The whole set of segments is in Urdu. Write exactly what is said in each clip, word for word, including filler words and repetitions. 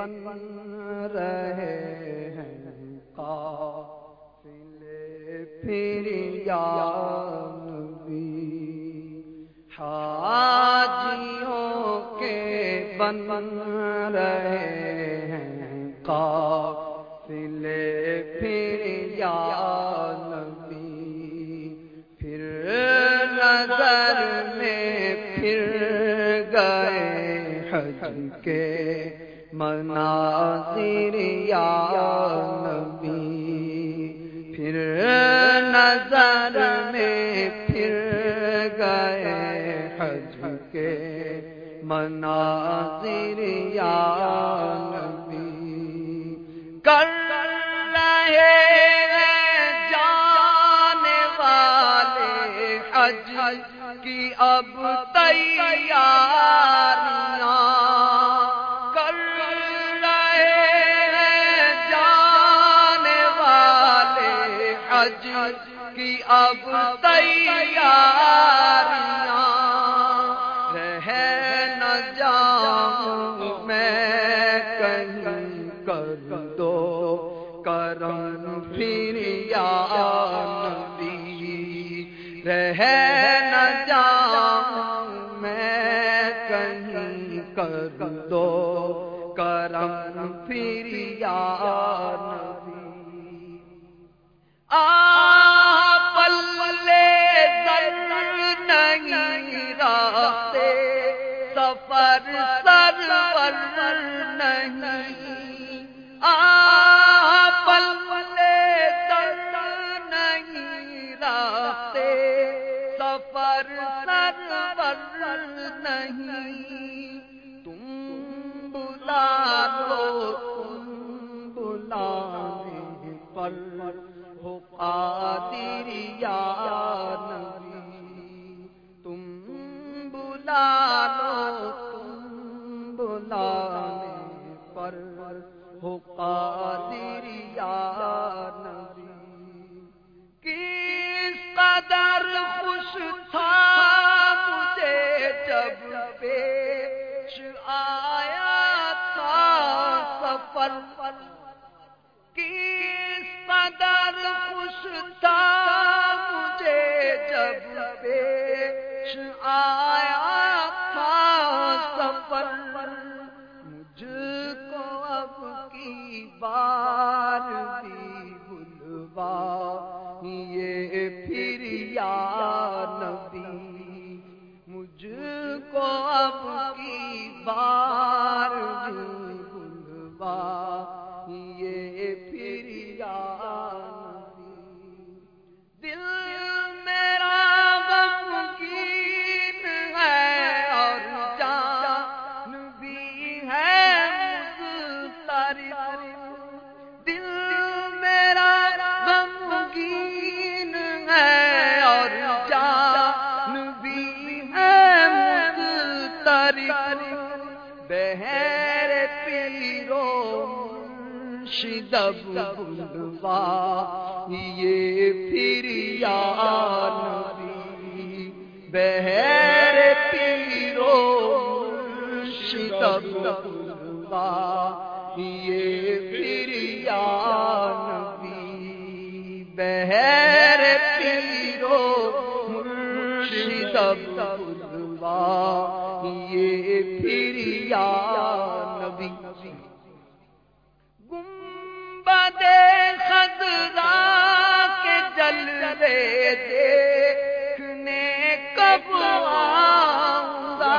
بن رہے ہیں قافلے پھر یا نبی، حاجیوں کے بن رہے ہیں قافلے پھر یا نبی، پھر نظر میں پھر گئے حج کے مناظر یا نبی، پھر نظر میں پھر گئے حج کے مناظر یا نبی، کر رہے ہیں جانے والے حج کی اب تیاریاں، کر رہے ہیں جانے والے حج کی اب تیاریاں، رہ نہ جاؤں میں کہیں کر دو کرم پھر یا نبی، رہ نہ جاؤں میں کہیں کر دو کرم پھر یا نبی، آپ پلے در نہیں راستے سفر سرور نہیں، آپ پلے در نہیں راستے سفر سرور نہیں، تم بلا لو تم بلانے پر ہو قادر یا نبی، تم بلا لو تم بلانے پر ہو قادر یا نبی، کس قدر خوش تھا مجھے جب پیش آیا تھا سفر، کس قدر خوش تھا مجھے جب پیش آیا تھا سفر، مجھ کو اب کی بار بھی بلوا یہ پھر یا نبی، مجھ کو اب کی بار بھی بلوا یہ پھر یا نبی، دل میرا غمگین ہے اور جان بھی ہے مضطرب، دل میرا غمگین ہے اور جان بھی ہے مضطرب، بہر پیرو شدب بلوا یہ پھر یا نبی، بہر پیرو شدب بلوا یہ پھر یا نبی، بہر پیرو مرشدب بلوا یہ پھر یا نبی، گنبدِ خضرا کے جلوے دیکھنے کب آؤں گا،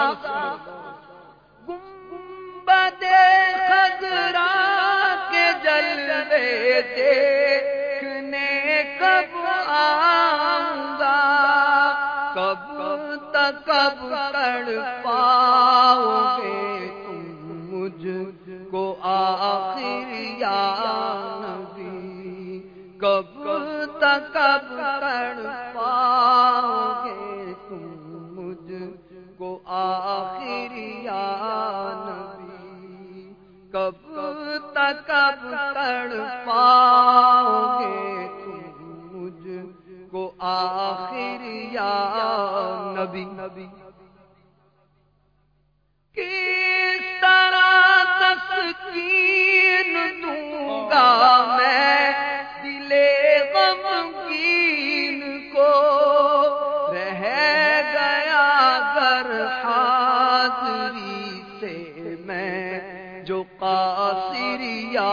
گنبدِ خضرا کے جلوے دیکھنے کب آؤں گا، کب تک کب تڑ پاؤ گے تم مجھ کو آخر یا نبی، کب تک کب تڑ پاؤ گے تم مجھ کو آخر یا نبی، کب تک کب تڑ پاؤ گے تم مجھ کو آخر یا نبی، کس طرح تصویر تسکین دوں گا میں دل غمگین کو، رہ گیا گر حاضری سے میں جو قاصر یا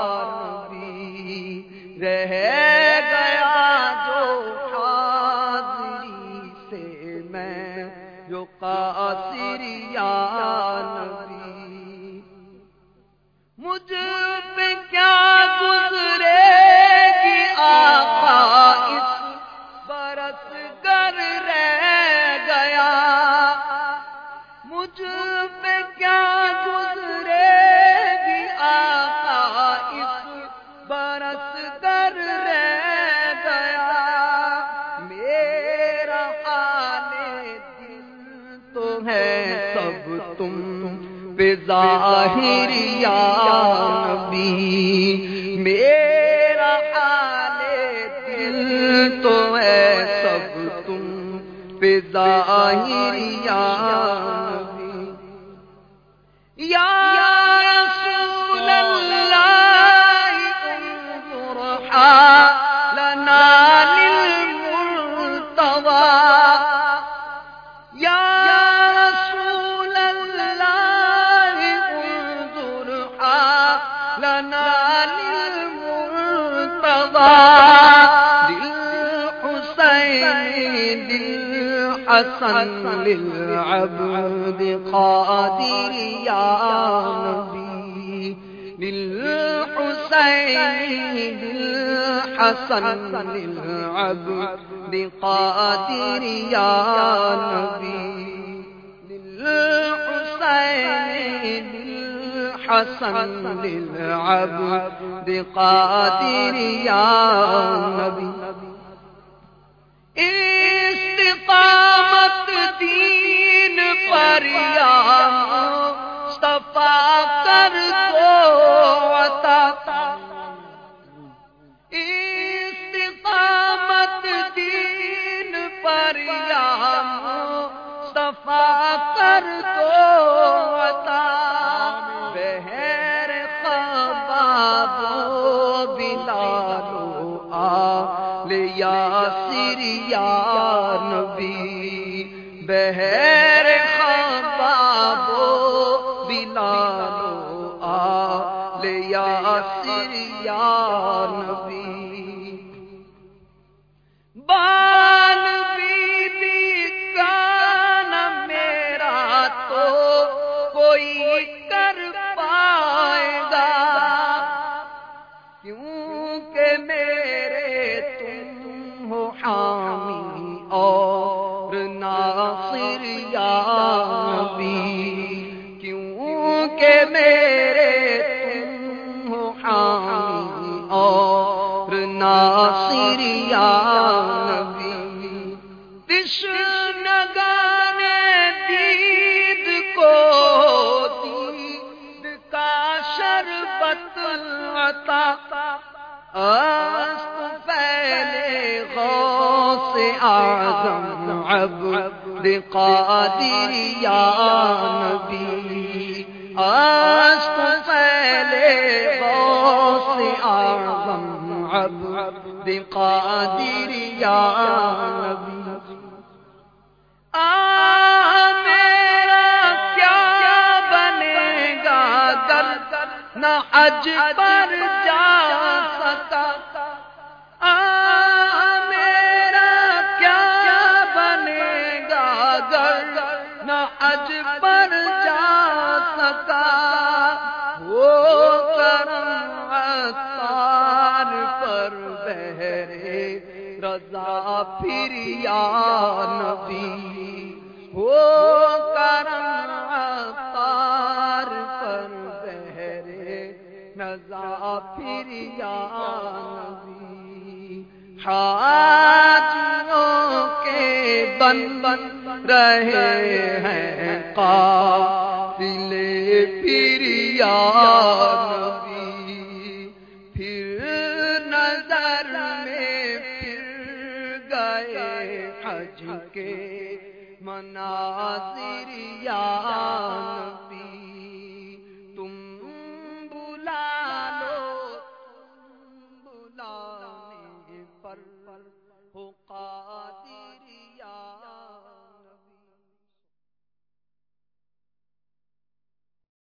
نبی، رہ گیا جو حاضری سے میں جو قاصر یا نبی، مجھ پہ کیا گزرے گی آقا اس برس گر رہ گیا، مجھ پہ کیا گزرے گی آقا اس برس گر رہ گیا، میرا حال دل تو ہے سب تم پہ ظاہر یا نبی، میرا حال دل تو ہے سب تم پہ ظاہر یا نبی، یا رسول اللہ انظر حالنا للمرتضی، یا رسول اللہ انظر حالنا للمرتضی، للحسین للحسن للعبد قادر یا نبی، للحسین للحسن للعبد قادر یا نبی، للحسین للحسن للعبد قادر یا نبی، استقامت دین پر یا مصطفیٰ کر دو عطا، استقامت دین پر یا مصطفیٰ کر دو عطا، بہر خباب و بلال و آل یاسر یا نبی، بہر خباب و بلال و آل یاسر یا نبی، بال بی بی کا نہ میرا تو کوئی کر پائے گا، کیونکہ میرے تم ہو حامی اور ناصر یا نبی، کیونکہ میرے تم ہو حامی اور ناصر یا نبی، تشنگان دید کو دید کا شربت عطا، است پہلے غوث اعظم عبد قادر یا نبی، است پہلے غوث اعظم عبد قادر یا نبی، میرا کیا بنے گا گر نہ حج پر جا سکا، میرا کیا بنے گا گر نہ حج پر جا سکا، وہ کرم عطار پر بہرے رضا پھر یا نبی، وہ کرم عطار پر بہرے رضا پھر یا نبی، حاجیوں کے بن بن رہے ہیں قافل پھر یا نبی، پھر نظر میں پھر گئے حج کے مناظر یا نبی، تم پر ہو قائم